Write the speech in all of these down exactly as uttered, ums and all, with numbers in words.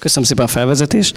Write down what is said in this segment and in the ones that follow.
Köszönöm szépen a felvezetést.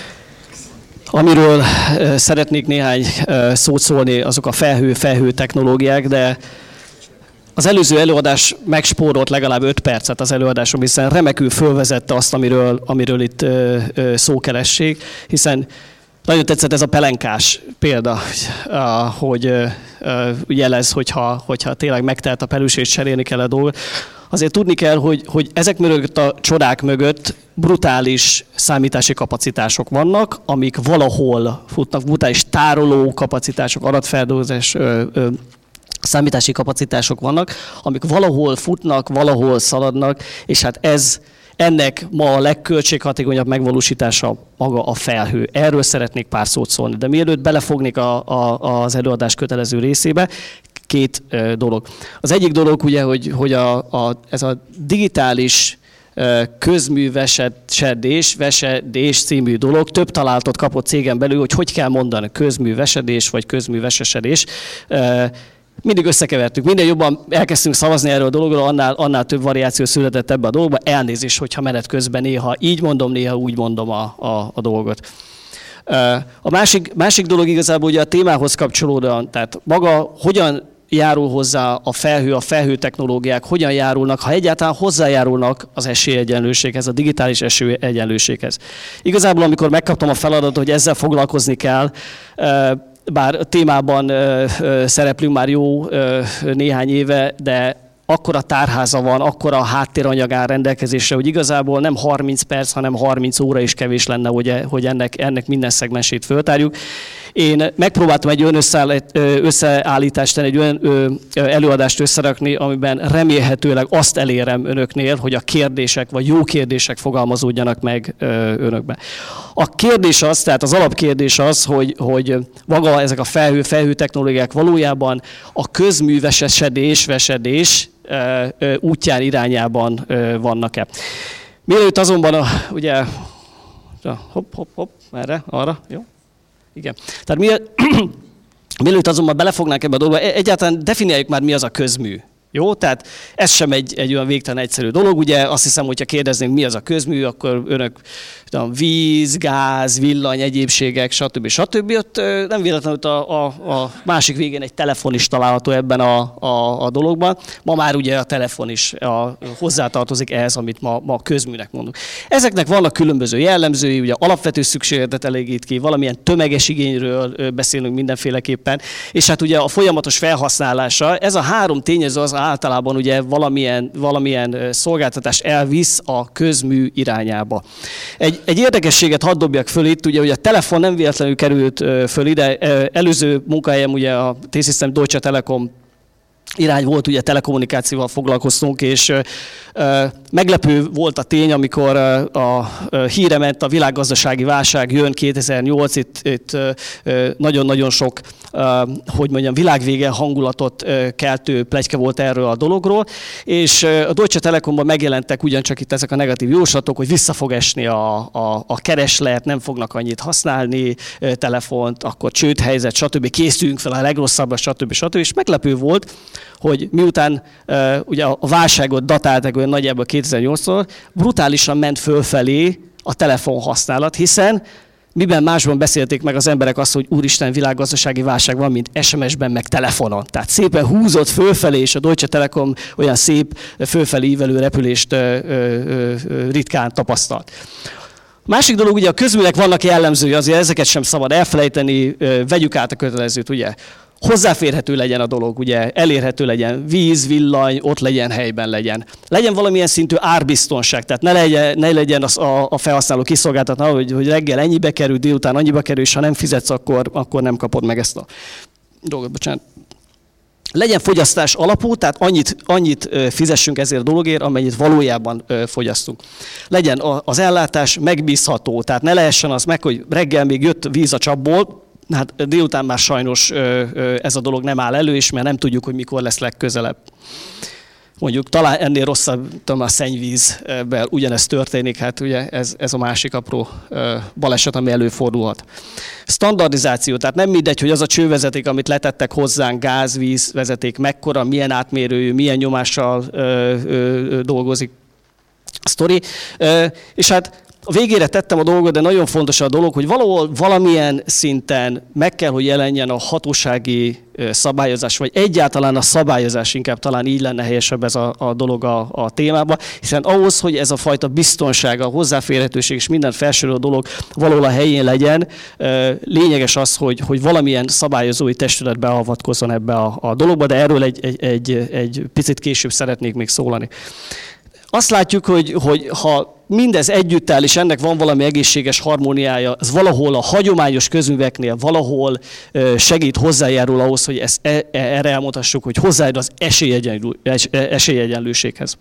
Amiről szeretnék néhány szót szólni, azok a felhő-felhő technológiák, de az előző előadás megspórolt legalább öt percet az előadásom, hiszen remekül fölvezette azt, amiről, amiről itt szó keresség, hiszen nagyon tetszett ez a pelenkás példa, hogy jelez, hogyha, hogyha tényleg megtelt a pelus és cserélni kell a dolgot. Azért tudni kell, hogy, hogy ezek mögött a csodák mögött brutális számítási kapacitások vannak, amik valahol futnak, brutális tároló kapacitások, adatfeldolgozás, számítási kapacitások vannak, amik valahol futnak, valahol szaladnak, és hát ez ennek ma a legköltséghatékonyabb megvalósítása maga a felhő. Erről szeretnék pár szót szólni, de mielőtt belefognék a, a, az előadás kötelező részébe, két uh, dolog. Az egyik dolog ugye, hogy, hogy a, a, ez a digitális uh, közművesedés, vesedés című dolog több találatot kapott cégen belül, hogy hogy kell mondani közművesedés vagy közművesesedés. Uh, Mindig összekevertük, minden jobban elkezdtünk szavazni erről a dologról, annál, annál több variáció született ebbe a dologba. Elnézést, hogyha menet közben néha így mondom, néha úgy mondom a, a, a dolgot. A másik, másik dolog igazából ugye a témához kapcsolódóan, tehát maga hogyan járul hozzá a felhő, a felhő technológiák, hogyan járulnak, ha egyáltalán hozzájárulnak az esélyegyenlőséghez, a digitális esélyegyenlőséghez. Igazából amikor megkaptam a feladatot, hogy ezzel foglalkozni kell, bár a témában ö, ö, szereplünk már jó ö, néhány éve, de akkora tárháza van, akkora háttéranyag áll rendelkezésre, hogy igazából nem harminc perc, hanem harminc óra is kevés lenne, hogy, hogy ennek, ennek minden szegmensét föltárjuk. Én megpróbáltam egy olyan összeállítást tenni, egy olyan előadást összerakni, amiben remélhetőleg azt elérem önöknél, hogy a kérdések, vagy jó kérdések fogalmazódjanak meg önökben. A kérdés az, tehát az alapkérdés az, hogy, hogy maga ezek a felhő, felhő technológiák valójában a közművesedés, vesedés útján, irányában vannak-e. Mielőtt azonban, a, ugye, hopp, hopp, hopp, erre, arra, jó? Igen. Tehát mi, mielőtt azonban belefognánk ebbe a dologba, egyáltalán definiáljuk már, mi az a közmű. Jó? Tehát ez sem egy, egy olyan végtelen egyszerű dolog. Ugye azt hiszem, hogyha kérdeznénk, mi az a közmű, akkor önök tudom, víz, gáz, villany, egyébségek, stb. stb. Ott nem véletlenül a, a, a másik végén egy telefon is található ebben a, a, a dologban. Ma már ugye a telefon is a, hozzátartozik ehhez, amit ma, ma közműnek mondunk. Ezeknek vannak különböző jellemzői, ugye alapvető szükségletet elégít ki, valamilyen tömeges igényről beszélünk mindenféleképpen, és hát ugye a folyamatos felhasználása, ez a három tényező az általában ugye valamilyen, valamilyen szolgáltatás elvisz a közmű irányába. Egy, egy érdekességet hadd dobjak föl itt, ugye, hogy a telefon nem véletlenül került föl ide. Előző munkahelyem ugye a T-Systems Deutsche Telekom irány volt, ugye telekommunikációval foglalkoztunk, és ö, meglepő volt a tény, amikor ö, a ö, híre ment, a világgazdasági válság jön kétezer-nyolc, itt, itt nagyon-nagyon sok, ö, hogy mondjam, világvége hangulatot ö, keltő pletyke volt erről a dologról, és ö, a Deutsche Telekomban megjelentek ugyancsak itt ezek a negatív jóslatok, hogy vissza fog esni a, a, a kereslet, nem fognak annyit használni ö, telefont, akkor csődhelyzet, stb. Készüljünk fel a legrosszabbra, stb. stb. És meglepő volt, hogy miután uh, ugye a válságot datálták olyan nagyjából kétezer-nyolctól, brutálisan ment fölfelé a telefonhasználat, hiszen miben másban beszélték meg az emberek azt, hogy úristen, világgazdasági válság van, mint es em es-ben, meg telefonon. Tehát szépen húzott fölfelé, és a Deutsche Telekom olyan szép fölfelé ívelő repülést uh, uh, uh, ritkán tapasztalt. Másik dolog, ugye a közműnek vannak jellemzői, azért ezeket sem szabad elfelejteni, uh, vegyük át a kötelezőt, ugye. Hozzáférhető legyen a dolog, ugye, elérhető legyen, víz, villany, ott legyen, helyben legyen. Legyen valamilyen szintű árbiztonság, tehát ne legyen, ne legyen az a, a felhasználó kiszolgáltatva, hogy, hogy reggel ennyibe kerül, délután annyiba kerül, és ha nem fizetsz, akkor, akkor nem kapod meg ezt a dolgot. Bocsánat. Legyen fogyasztás alapú, tehát annyit, annyit fizessünk ezért a dologért, amennyit valójában fogyasztunk. Legyen az ellátás megbízható, tehát ne lehessen az meg, hogy reggel még jött víz a csapból, hát délután már sajnos ez a dolog nem áll elő, és mert nem tudjuk, hogy mikor lesz legközelebb. Mondjuk talán ennél rosszabb, tudom, a szennyvízben ugyanezt történik, hát ugye ez, ez a másik apró baleset, ami előfordulhat. Standardizáció, tehát nem mindegy, hogy az a csővezeték, amit letettek hozzánk, gáz, víz vezeték, mekkora, milyen átmérőjű, milyen nyomással ö, ö, dolgozik. Sztori. És hát A végére tettem a dolgot, de nagyon fontos a dolog, hogy valahol valamilyen szinten meg kell, hogy jelenjen a hatósági szabályozás, vagy egyáltalán a szabályozás, inkább talán így lenne helyesebb ez a, a dolog a, a témában, hiszen ahhoz, hogy ez a fajta biztonság, a hozzáférhetőség és minden felsoroló dolog valahol a helyén legyen, lényeges az, hogy, hogy valamilyen szabályozói testület beavatkozzon ebbe a, a dologba, de erről egy, egy, egy, egy picit később szeretnék még szólani. Azt látjuk, hogy, hogy ha mindez együtt áll, és ennek van valami egészséges harmóniája, az valahol a hagyományos közműveknél valahol segít, hozzájárul ahhoz, hogy ezt, erre elmondhassuk, hogy hozzájárul az esélyegyenlő, esélyegyenlőséghez.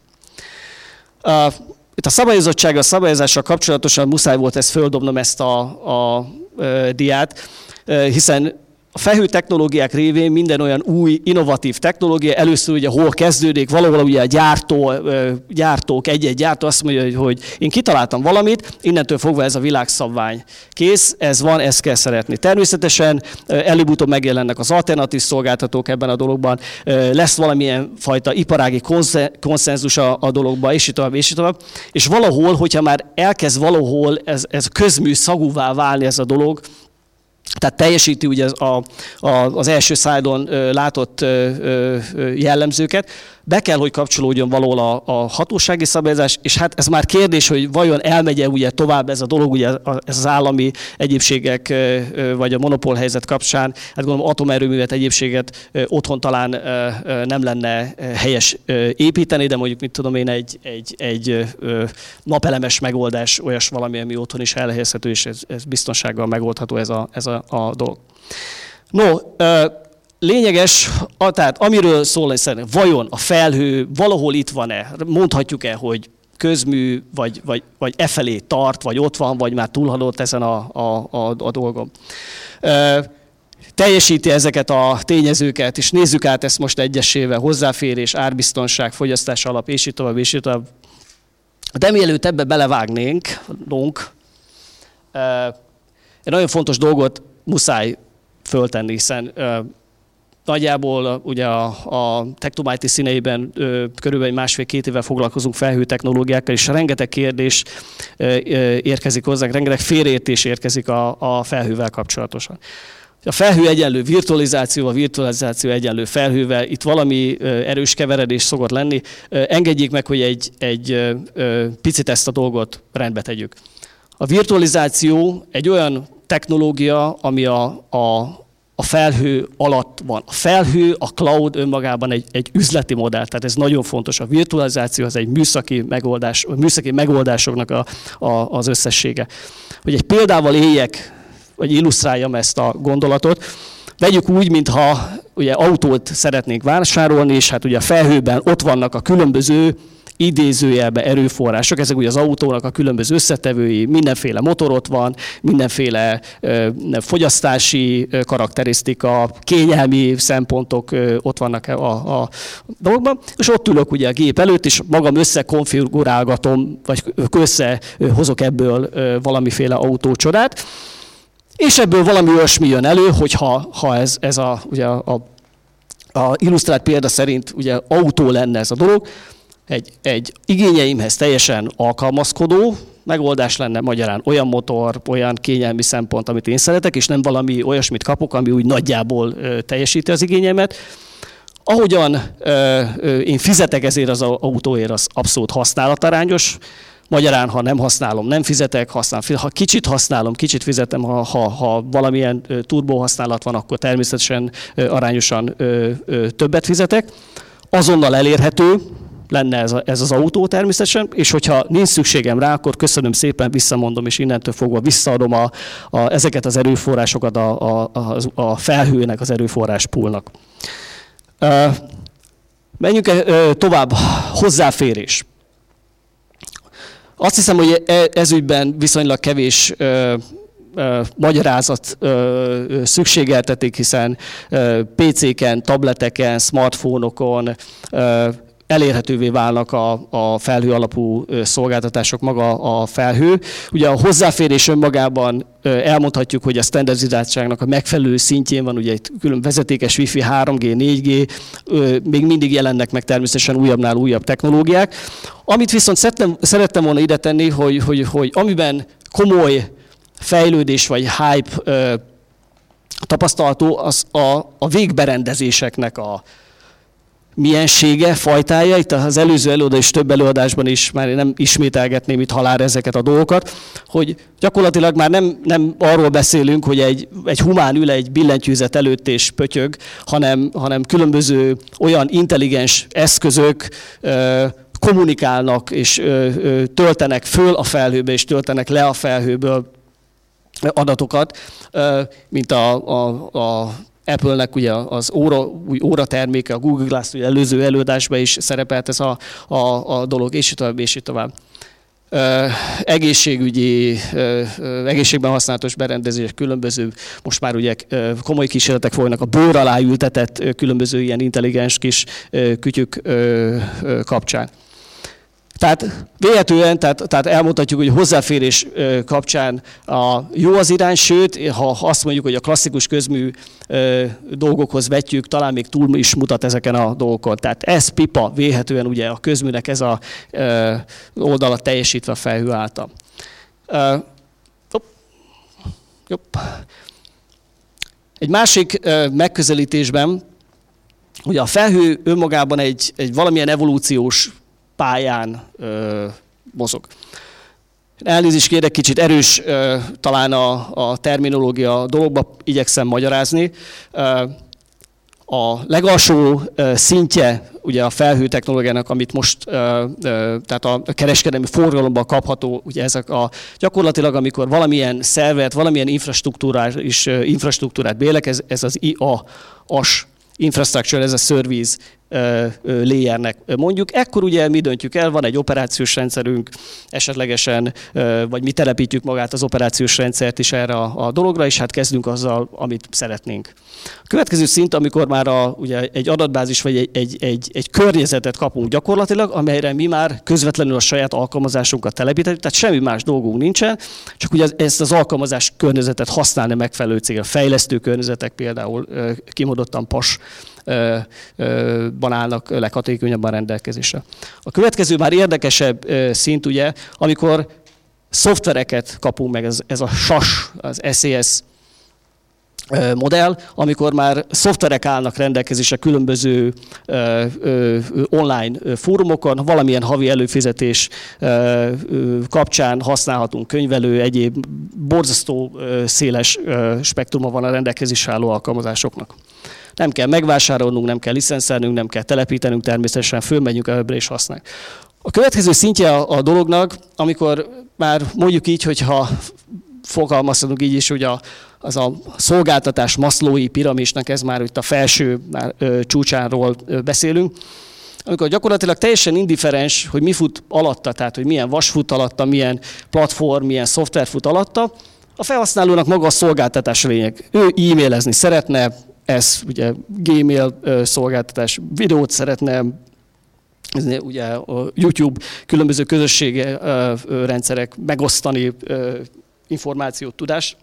Itt a szabályozottsággal, a szabályozással kapcsolatosan muszáj volt ezt földobnom, ezt a, a, a diát, hiszen a felhő technológiák révén minden olyan új, innovatív technológia először ugye hol kezdődik, valahol ugye a gyártó, gyártók, egy-egy gyártó azt mondja, hogy én kitaláltam valamit, innentől fogva ez a világszabvány. Kész, ez van, ezt kell szeretni. Természetesen előbb-utóbb megjelennek az alternatív szolgáltatók ebben a dologban, lesz valamilyen fajta iparági konszenzus a, a dologban, és így tovább, és így tovább. És valahol, hogyha már elkezd valahol ez, ez közmű szagúvá válni ez a dolog, tehát teljesíti ugye az, a, a, az első szlájdon látott ö, ö, jellemzőket, be kell, hogy kapcsolódjon valahol a, a hatósági szabályozás, és hát ez már kérdés, hogy vajon elmegye ugye tovább ez a dolog, ugye ez az állami egyébségek vagy a monopólhelyzet kapcsán, hát gondolom atomerőművet, egyébséget otthon talán nem lenne helyes építeni, de mondjuk mit tudom én, egy, egy, egy napelemes megoldás, olyas valami, ami otthon is elhelyezhető, és ez, ez biztonsággal megoldható ez a, ez a, a dolog. No, lényeges, tehát amiről szólni szeretném, vajon a felhő valahol itt van-e, mondhatjuk-e, hogy közmű, vagy, vagy, vagy e felé tart, vagy ott van, vagy már túlhaladott ezen a, a, a, a dolgon. E, teljesíti ezeket a tényezőket, és nézzük át ezt most egyesével, hozzáférés, árbiztonság, fogyasztás alap, és így tovább, és így tovább. De mielőtt ebbe belevágnénk, e, egy nagyon fontos dolgot muszáj föltenni, hiszen e, nagyjából ugye a, a Tektomighty színeiben ö, körülbelül másfél-két éve foglalkozunk felhő technológiákkal, és rengeteg kérdés ö, ö, érkezik hozzánk, rengeteg félreértés érkezik a, a felhővel kapcsolatosan. A felhő egyenlő virtualizáció, a virtualizáció egyenlő felhővel, itt valami ö, erős keveredés szokott lenni. Ö, engedjék meg, hogy egy, egy ö, ö, picit ezt a dolgot rendbe tegyük. A virtualizáció egy olyan technológia, ami a, a a felhő alatt van. A felhő, a cloud önmagában egy, egy üzleti modell, tehát ez nagyon fontos. A virtualizáció az egy műszaki megoldás, műszaki megoldásoknak a, a, az összessége. Hogy egy példával éljek, vagy illusztráljam ezt a gondolatot, vegyük úgy, mintha ugye autót szeretnénk vásárolni, és hát ugye a felhőben ott vannak a különböző idézőjelbe erőforrások, ezek ugye az autónak a különböző összetevői, mindenféle motor ott van, mindenféle ö, fogyasztási ö, karakterisztika, kényelmi szempontok ö, ott vannak a, a dolgokban, és ott ülök ugye a gép előtt, és magam összekonfigurálgatom, vagy összehozok ebből ö, valamiféle autócsodát, és ebből valami olyasmi jön elő, hogyha ha ez, ez a, ugye a, a illusztrált példa szerint ugye autó lenne ez a dolog, Egy, egy igényeimhez teljesen alkalmazkodó megoldás lenne, magyarán olyan motor, olyan kényelmi szempont, amit én szeretek, és nem valami olyasmit kapok, ami úgy nagyjából ö, teljesíti az igényemet. Ahogyan ö, ö, én fizetek ezért az autóért, az abszolút használatarányos. Magyarán, ha nem használom, nem fizetek, használom. Ha kicsit használom, kicsit fizetem, ha, ha, ha valamilyen turbó használat van, akkor természetesen ö, arányosan ö, ö, többet fizetek. Azonnal elérhető lenne ez, a, ez az autó természetesen, és hogyha nincs szükségem rá, akkor köszönöm szépen, visszamondom, és innentől fogva visszaadom a, a, ezeket az erőforrásokat a, a, a, a felhőnek, az erőforrás poolnak. Uh, menjünk uh, tovább, hozzáférés. Azt hiszem, hogy ez ügyben viszonylag kevés uh, uh, magyarázat uh, szükségeltetik, hiszen uh, pé céken, tableteken, smartphone-okon, uh, elérhetővé válnak a, a felhő alapú szolgáltatások, maga a felhő. Ugye a hozzáférés önmagában elmondhatjuk, hogy a standardizáltságnak a megfelelő szintjén van, ugye egy külön vezetékes Wi-Fi, három G, négy G, még mindig jelennek meg természetesen újabbnál újabb technológiák. Amit viszont szerettem, szerettem volna ide tenni, hogy, hogy, hogy amiben komoly fejlődés vagy hype tapasztalható, az a, a végberendezéseknek a miensége, fajtája. Itt az előző előadás és több előadásban is, már nem ismételgetném itt halálra ezeket a dolgokat, hogy gyakorlatilag már nem, nem arról beszélünk, hogy egy, egy humán ül egy billentyűzet előtt és pötyög, hanem, hanem különböző olyan intelligens eszközök ö, kommunikálnak és ö, ö, töltenek föl a felhőbe és töltenek le a felhőből adatokat, ö, mint a, a, a Apple-nek ugye az óra, új óra terméke, a Google Glass ugye előző előadásban is szerepelt ez a, a, a dolog, és így tovább, és így tovább. Ö, egészségügyi, ö, ö, egészségben használatos berendezések, különböző, most már ugye ö, komoly kísérletek folynak a bőr alá ültetett ö, különböző ilyen intelligens kis ö, kütyük ö, ö, kapcsán. Tehát véletlenül, tehát, tehát elmondhatjuk, hogy hozzáférés kapcsán a jó az irány, sőt, ha azt mondjuk, hogy a klasszikus közmű dolgokhoz vetjük, talán még túl is mutat ezeken a dolgokon. Tehát ez pipa, véletlenül ugye a közműnek ez a oldala teljesítve a felhő által. Egy másik megközelítésben, ugye a felhő önmagában egy, egy valamilyen evolúciós pályán ö, mozog. Elnézést kérek, kicsit erős ö, talán a, a terminológia a dologba, igyekszem magyarázni. Ö, a legalsó ö, szintje ugye a felhő technológiának, amit most, ö, ö, tehát a kereskedelmi forgalomban kapható, ugye ezek a gyakorlatilag, amikor valamilyen szervert, valamilyen infrastruktúrát, is, ö, infrastruktúrát bérlek, ez, ez az I A S Infrastructure as a Service layernek mondjuk. Ekkor ugye mi döntjük el, van egy operációs rendszerünk, esetlegesen, vagy mi telepítjük magát az operációs rendszert is erre a, a dologra, és hát kezdünk azzal, amit szeretnénk. A következő szint, amikor már a, ugye egy adatbázis vagy egy, egy, egy, egy környezetet kapunk gyakorlatilag, amelyre mi már közvetlenül a saját alkalmazásunkat telepítjük, tehát semmi más dolgunk nincsen, csak ugye ezt az alkalmazás környezetet használni megfelelő célra. A fejlesztő környezetek például kimondottan pas ban állnak leghatékonyabban rendelkezésre. A következő már érdekesebb szint, ugye, amikor szoftvereket kapunk meg, ez, ez a S A S, az S A S modell, amikor már szoftverek állnak rendelkezésre különböző ö, ö, online fórumokon, valamilyen havi előfizetés ö, ö, kapcsán használhatunk könyvelő, egyéb borzasztó ö, széles ö, spektruma van a rendelkezésre álló alkalmazásoknak. Nem kell megvásárolnunk, nem kell licenszelnünk, nem kell telepítenünk, természetesen fölmegyünk ebbe és használjuk. A következő szintje a, a dolognak, amikor már mondjuk így, hogyha fogalmazhatunk így is, hogy a, az a szolgáltatás Maslow'i piramisnak, ez már itt a felső már, ö, csúcsáról ö, beszélünk, amikor gyakorlatilag teljesen indifferens, hogy mi fut alatta, tehát hogy milyen vas fut alatta, milyen platform, milyen szoftver fut alatta, a felhasználónak maga a szolgáltatás lényeg. Ő e-mailezni szeretne, ez ugye Gmail szolgáltatás, videót szeretne, ugye a YouTube, különböző közösségi rendszerek megosztani információt, tudást.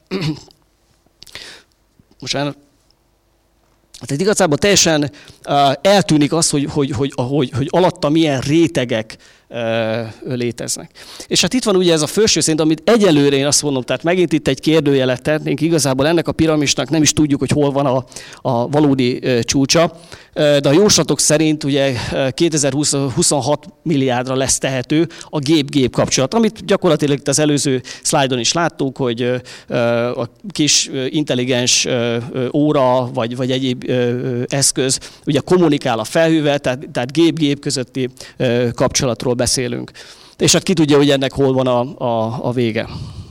Most már tehát igazából teljesen eltűnik az, hogy, hogy, hogy, hogy, hogy alatta milyen rétegek léteznek. És hát itt van ugye ez a felső szint, amit egyelőre én azt mondom, tehát megint itt egy kérdőjelet tettnénk, igazából ennek a piramisnak nem is tudjuk, hogy hol van a, a valódi csúcsa, de a jóslatok szerint ugye kétezer-huszonhat milliárdra lesz tehető a gép-gép kapcsolat, amit gyakorlatilag itt az előző szlájdon is láttuk, hogy a kis intelligens óra vagy, vagy egyéb eszköz ugye kommunikál a felhővel, tehát, tehát gép-gép közötti kapcsolatról beszélünk. És hát ki tudja, hogy ennek hol van a, a, a vége.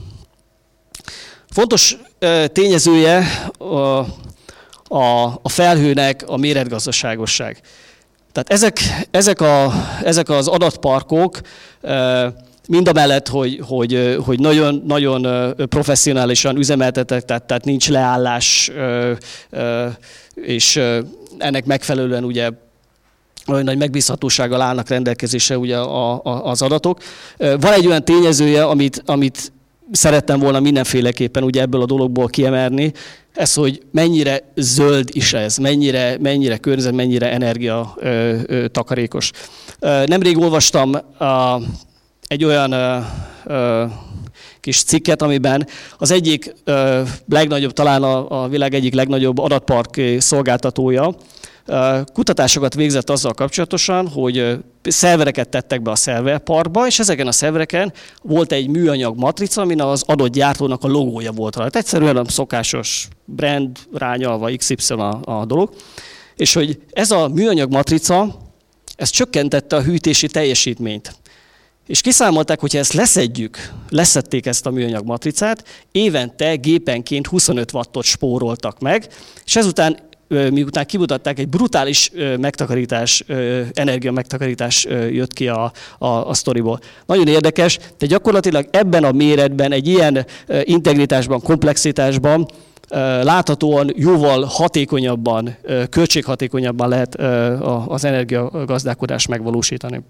Fontos tényezője a, a, a felhőnek a méretgazdaságosság. Tehát ezek, ezek, a, ezek az adatparkok mindamellett, hogy, hogy, hogy nagyon, nagyon professzionálisan üzemeltetek, tehát, tehát nincs leállás, és ennek megfelelően ugye olyan nagy megbízhatósággal állnak rendelkezésre ugye a, a, az adatok. Van egy olyan tényezője, amit, amit szerettem volna mindenféleképpen ugye ebből a dologból kiemelni, ez, hogy mennyire zöld is ez, mennyire, mennyire környezet, mennyire energia ö, ö, takarékos. Nemrég olvastam a, egy olyan ö, ö, kis cikket, amiben az egyik ö, legnagyobb, talán a, a világ egyik legnagyobb adatpark szolgáltatója kutatásokat végzett azzal kapcsolatosan, hogy szervereket tettek be a szerverparkba, és ezeken a szervereken volt egy műanyag matrica, amin az adott gyártónak a logója volt rajta. Egyszerűen a szokásos brand rányalva iksz ipszilon a, a dolog. És hogy ez a műanyag matrica, ez csökkentette a hűtési teljesítményt. És kiszámolták, hogyha ezt leszedjük, leszedték ezt a műanyag matricát, évente gépenként huszonöt wattot spóroltak meg, és ezután miután kimutatták, egy brutális megtakarítás, energia megtakarítás jött ki a, a, a sztoriból. Nagyon érdekes, de gyakorlatilag ebben a méretben, egy ilyen integritásban, komplexitásban láthatóan jóval hatékonyabban, költséghatékonyabban lehet az energiagazdálkodást megvalósítani.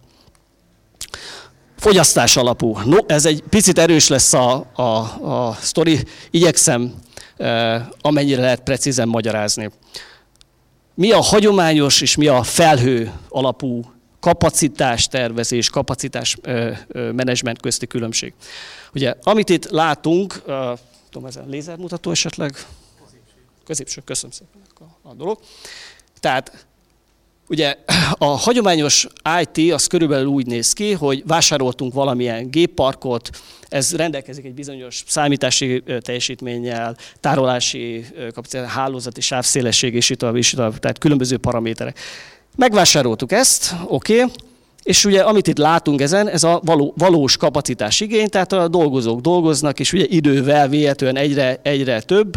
Fogyasztás alapú. No, ez egy picit erős lesz a, a, a sztori. Igyekszem amennyire lehet precízen magyarázni. Mi a hagyományos és mi a felhő alapú kapacitástervezés, kapacitásmenedzsment közti különbség? Ugye, amit itt látunk, uh, tudom, ez a lézermutató esetleg? Középső, köszönöm szépen a, a dolog. Tehát ugye a hagyományos i té az körülbelül úgy néz ki, hogy vásároltunk valamilyen gépparkot, ez rendelkezik egy bizonyos számítási teljesítménnyel, tárolási kapacitás, hálózati sávszélesség és itt, és itt, tehát különböző paraméterek. Megvásároltuk ezt, oké, okay, és ugye amit itt látunk ezen, ez a való, valós kapacitás igény, tehát a dolgozók dolgoznak, és ugye idővel véletlenül egyre, egyre több,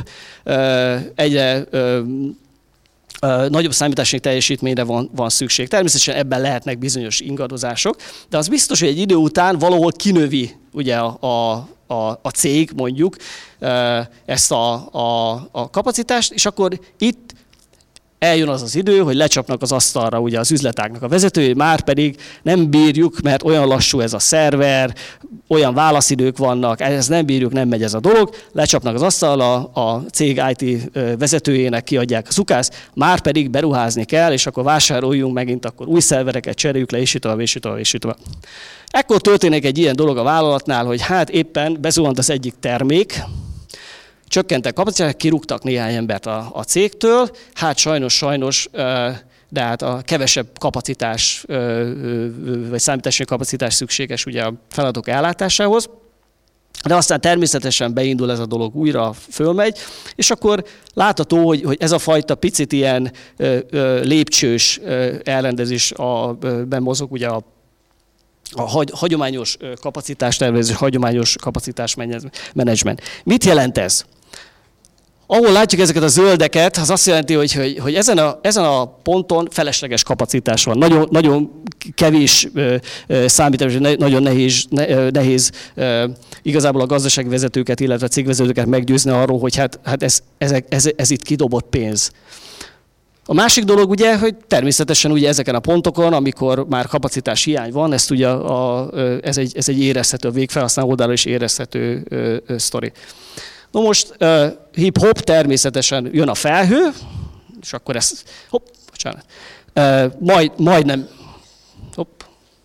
egyre nagyobb számítási teljesítményre van, van szükség. Természetesen ebben lehetnek bizonyos ingadozások, de az biztos, hogy egy idő után valahol kinövi ugye a, a, a, a cég mondjuk ezt a, a, a kapacitást, és akkor itt eljön az az idő, hogy lecsapnak az asztalra ugye az üzletágnak a vezetői, már pedig nem bírjuk, mert olyan lassú ez a szerver, olyan válaszidők vannak, ez nem bírjuk, nem megy ez a dolog, lecsapnak az asztalra, a cég i té vezetőjének kiadják a szukászt, már pedig beruházni kell, és akkor vásároljunk megint, akkor új szervereket cseréljük le, és itt tovább, és itt tovább, és itt tovább. Ekkor történik egy ilyen dolog a vállalatnál, hogy hát éppen bezuhant az egyik termék, csökkentek kapacitások, kirúgtak néhány embert a, a cégtől, hát sajnos, sajnos, de hát a kevesebb kapacitás, vagy számítási kapacitás szükséges ugye a feladatok ellátásához, de aztán természetesen beindul ez a dolog, újra fölmegy, és akkor látható, hogy, hogy ez a fajta picit ilyen lépcsős elrendezésben mozog ugye a a hagyományos kapacitástervezés, hagyományos kapacitásmenedzsment. Mit jelent ez? Ahol látjuk ezeket a zöldeket, az azt jelenti, hogy, hogy, hogy ezen, a, ezen a ponton felesleges kapacitás van. Nagyon, nagyon kevés számítás, nagyon nehéz, nehéz igazából a gazdasági vezetőket, illetve a cégvezetőket meggyőzni arról, hogy hát, hát ez, ez, ez, ez itt kidobott pénz. A másik dolog ugye, hogy természetesen ugye ezeken a pontokon, amikor már kapacitás hiány van, ezt ugye a, ez, egy, ez egy érezhető, a végfelhasználó oldalról is érezhető ö, ö, sztori. No most uh, hip-hop, természetesen jön a felhő, és akkor ez, hopp, bocsánat, uh, majd, majdnem, hopp,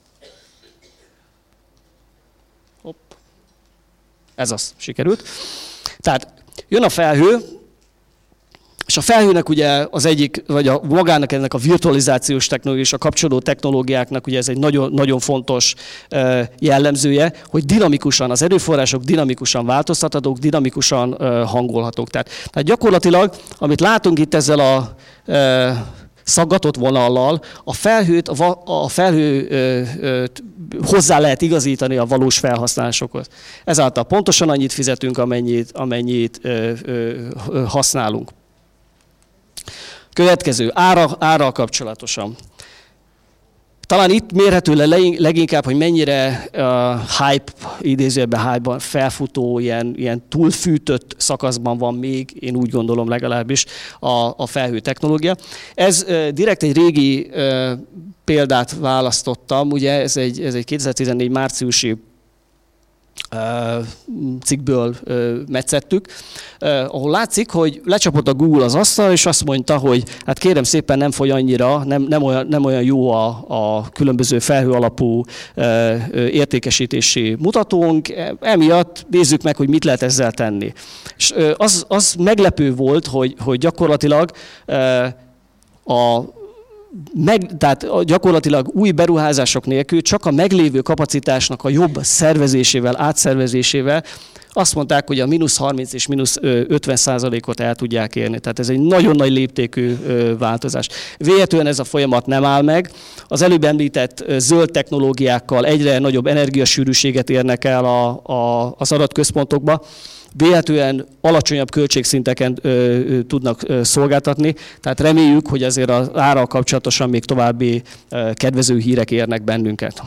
hopp, ez az, sikerült. Tehát jön a felhő, és a felhőnek ugye az egyik, vagy a magának ennek a virtualizációs technológia és a kapcsolódó technológiáknak ugye ez egy nagyon, nagyon fontos jellemzője, hogy dinamikusan, az erőforrások dinamikusan változtathatók, dinamikusan hangolhatók. Tehát, tehát gyakorlatilag, amit látunk itt ezzel a szaggatott vonallal, a felhőt, a felhő hozzá lehet igazítani a valós felhasználásokhoz. Ezáltal pontosan annyit fizetünk, amennyit, amennyit használunk. Következő, ára, árral kapcsolatosan. Talán itt mérhető le leginkább, hogy mennyire uh, hype, idézőjelben hype-ban felfutó, ilyen, ilyen túlfűtött szakaszban van még, én úgy gondolom legalábbis, a, a felhő technológia. Ez uh, direkt egy régi uh, példát választottam, ugye ez egy, ez egy kétezer-tizennégy márciusi Uh, cikkből uh, metszettük, uh, ahol látszik, hogy lecsapott a Google az asztal, és azt mondta, hogy hát kérem szépen nem fogy annyira, nem, nem, olyan, nem olyan jó a, a különböző felhő alapú uh, értékesítési mutatónk, emiatt nézzük meg, hogy mit lehet ezzel tenni. És uh, az, az meglepő volt, hogy, hogy gyakorlatilag uh, a Meg, tehát gyakorlatilag új beruházások nélkül csak a meglévő kapacitásnak a jobb szervezésével, átszervezésével azt mondták, hogy a mínusz harminc és mínusz ötven százalékot el tudják érni. Tehát ez egy nagyon nagy léptékű változás. Véletlenül ez a folyamat nem áll meg. Az előbb említett zöld technológiákkal egyre nagyobb energiasűrűséget érnek el a, a, az adatközpontokba. Véletlenül alacsonyabb költségszinteken ö, ö, tudnak ö, szolgáltatni, tehát reméljük, hogy azért az árral kapcsolatosan még további ö, kedvező hírek érnek bennünket.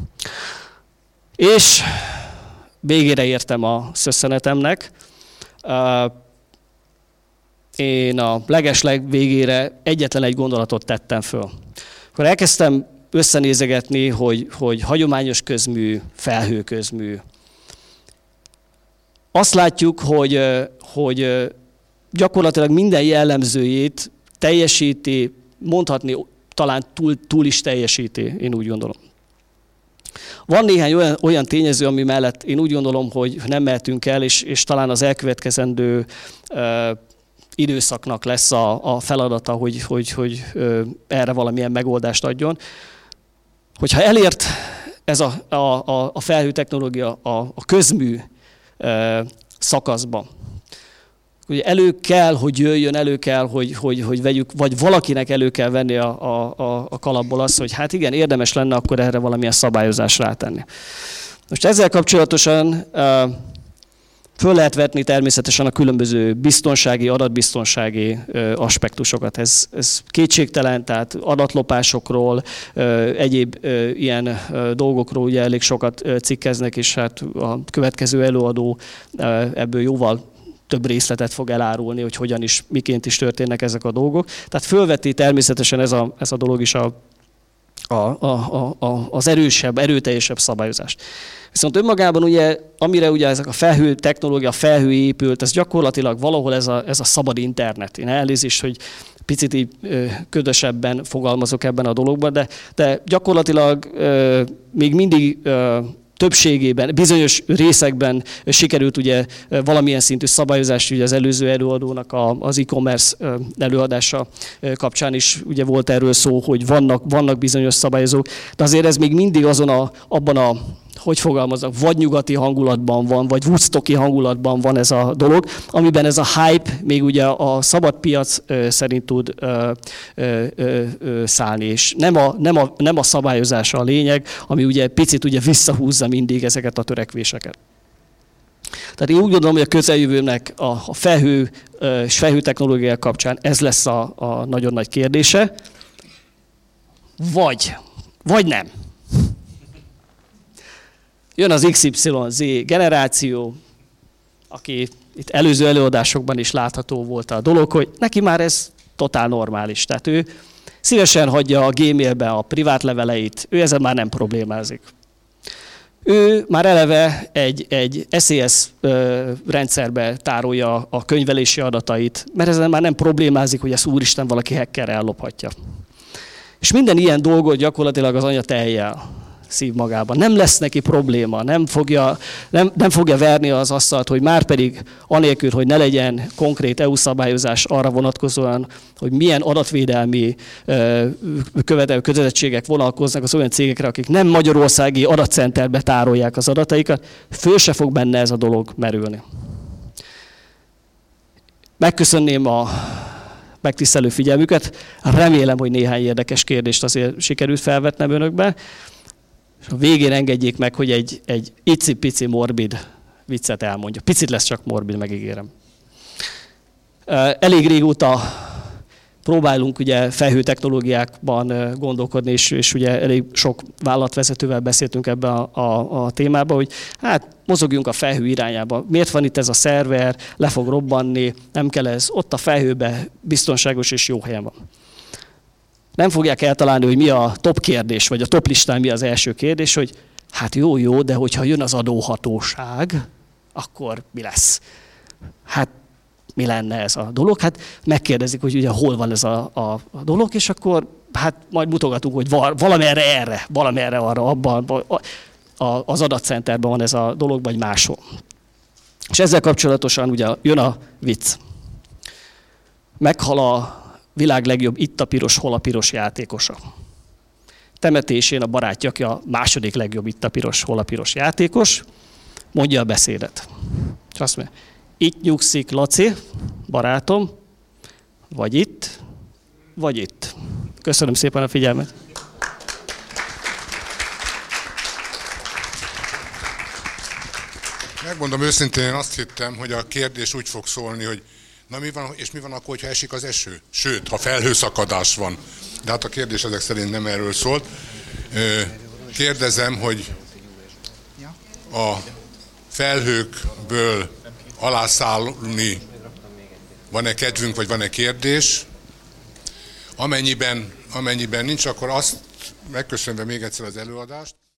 És végére értem a szösszenetemnek. Én a legesleg végére egyetlen egy gondolatot tettem föl. Akkor elkezdtem összenézegetni, hogy, hogy hagyományos közmű, felhőközmű. Azt látjuk, hogy, hogy gyakorlatilag minden jellemzőjét teljesíti, mondhatni talán túl, túl is teljesíti, én úgy gondolom. Van néhány olyan, olyan tényező, ami mellett én úgy gondolom, hogy nem mehetünk el, és, és talán az elkövetkezendő uh, időszaknak lesz a, a feladata, hogy, hogy, hogy uh, erre valamilyen megoldást adjon. Hogyha elért ez a, a, a felhő technológia a, a közmű uh, szakaszba, ugye elő kell, hogy jöjjön, elő kell, hogy, hogy, hogy vegyük, vagy valakinek elő kell venni a, a, a kalapból azt, hogy hát igen, érdemes lenne akkor erre valamilyen szabályozást rátenni. Most ezzel kapcsolatosan uh, föl lehet vetni természetesen a különböző biztonsági, adatbiztonsági uh, aspektusokat. Ez, ez kétségtelen, tehát adatlopásokról, uh, egyéb uh, ilyen uh, dolgokról ugye elég sokat uh, cikkeznek, és hát a következő előadó uh, ebből jóval több részletet fog elárulni, hogy hogyan is, miként is történnek ezek a dolgok. Tehát fölveti természetesen ez a, ez a dolog is a, a, a, a, az erősebb, erőteljesebb szabályozást. Viszont önmagában ugye, amire ugye ezek a felhő technológia, a felhő épült, ez gyakorlatilag valahol ez a, ez a szabad internet. Én elnézést, hogy picit így ö, ködösebben fogalmazok ebben a dologban, de, de gyakorlatilag ö, még mindig ö, többségében, bizonyos részekben sikerült ugye valamilyen szintű szabályozást, ugye az előző előadónak a, az e-commerce előadása kapcsán is ugye volt erről szó, hogy vannak, vannak bizonyos szabályozók, de azért ez még mindig azon a, abban a, hogy fogalmazok, vagy nyugati hangulatban van, vagy woodstocki hangulatban van ez a dolog, amiben ez a hype még ugye a szabad piac szerint tud ö, ö, ö, ö, szállni, és nem a, nem, a, nem a szabályozása a lényeg, ami ugye picit ugye visszahúzza mindig ezeket a törekvéseket. Tehát én úgy gondolom, hogy a közeljövőnek a, a felhő és felhő technológiák kapcsán ez lesz a, a nagyon nagy kérdése, vagy, vagy nem. Jön az iksz ipszilon zé generáció, aki itt előző előadásokban is látható volt a dolog, hogy neki már ez totál normális. Tehát ő szívesen hagyja a Gmailbe a privát leveleit, ő ezzel már nem problémázik. Ő már eleve egy, egy es é es rendszerbe tárolja a könyvelési adatait, mert ezzel már nem problémázik, hogy ezt úristen valaki hackerrel ellophatja. És minden ilyen dolgot gyakorlatilag az anya teljel szív magában. Nem lesz neki probléma, nem fogja, nem, nem fogja verni az asztalt, hogy már pedig anélkül, hogy ne legyen konkrét é u szabályozás arra vonatkozóan, hogy milyen adatvédelmi követelő kötelezettségek vonatkoznak az olyan cégekre, akik nem magyarországi adatcenterbe tárolják az adataikat, föl se fog benne ez a dolog merülni. Megköszönném a megtisztelő figyelmüket. Remélem, hogy néhány érdekes kérdést azért sikerült felvetnem önökbe. És a végén engedjék meg, hogy egy, egy icipici morbid viccet elmondja. Picit lesz csak morbid, megígérem. Elég régóta próbálunk ugye felhőtechnológiákban gondolkodni, és, és ugye elég sok vállalatvezetővel beszéltünk ebben a, a, a témában, hogy hát mozogjunk a felhő irányába. Miért van itt ez a szerver, le fog robbanni, nem kell ez, ott a felhőbe biztonságos és jó helyen van. Nem fogják eltalálni, hogy mi a top kérdés, vagy a top listán mi az első kérdés, hogy hát jó, jó, de hogyha jön az adóhatóság, akkor mi lesz? Hát mi lenne ez a dolog? Hát megkérdezik, hogy ugye hol van ez a, a, a dolog, és akkor hát majd mutogatunk, hogy valamerre erre, valamerre arra, abban a, a, az adatcenterben van ez a dolog, vagy máshol. És ezzel kapcsolatosan ugye jön a vicc. Meghal a világ legjobb itt a piros, hol a piros játékosa. Temetésén a barátja, aki a második legjobb itt a piros, hol a piros játékos, mondja a beszédet. És azt mondja, itt nyugszik Laci, barátom, vagy itt, vagy itt. Köszönöm szépen a figyelmet. Megmondom őszintén, én azt hittem, hogy a kérdés úgy fog szólni, hogy na mi van, és mi van akkor, hogyha esik az eső? Sőt, ha felhőszakadás van. De hát a kérdés ezek szerint nem erről szólt. Kérdezem, hogy a felhőkből alászállni van-e kedvünk, vagy van-e kérdés? Amennyiben, amennyiben nincs, akkor azt megköszönve még egyszer az előadást.